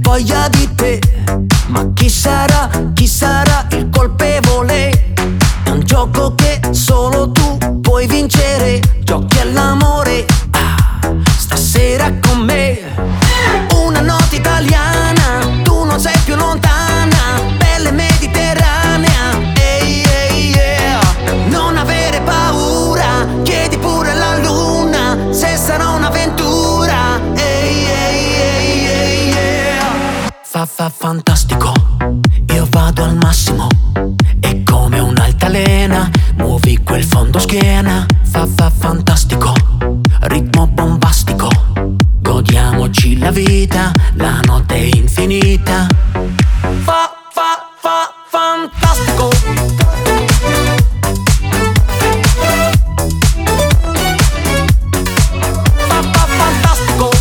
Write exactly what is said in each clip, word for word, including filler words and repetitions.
voglia di te. Ma chi sarà, chi sarà il colpevole? È un gioco che solo tu puoi vincere. Giochi all'amore, ah, stasera con me. Una notte italiana, tu non sei più lontana, bella e mediterranea, ehi ehi yeah. Non avere paura, chiedi pure alla luna se sarà un'avventura, ehi ehi ehi ehi yeah. Fa fa fantastico, io vado al massimo, è come un'altalena, muovi quel fondo schiena. Fa fa fantastico, ritmo bombastico, godiamoci la vita, la notte è infinita. Fa fa fa fantastico. Fa fa fantastico.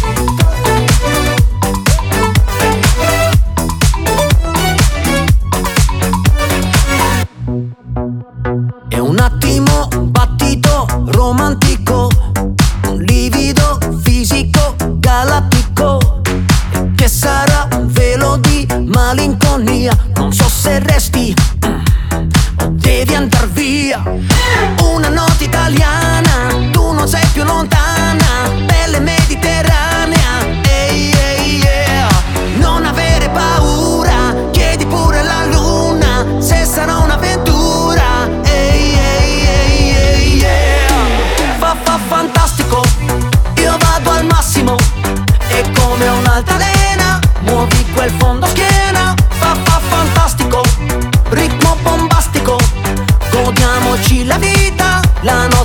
È un attimo, un battito romantico, un livido fisico galattico, che sarà un velo di malinconia. Non so se resti o devi andar via. Una notte italiana, tu non sei più lontana, bella e mediterranea, ehi ehi yeah. Non avere paura, chiedi pure alla luna se sarà un'avventura, ehi ehi ehi ehi yeah. Fa fa fantastico, io vado al massimo, è come un'altalena, muovi quel fondo schiena. Fa fa fantastico, ritmo bombastico, godiamoci la vita, la notte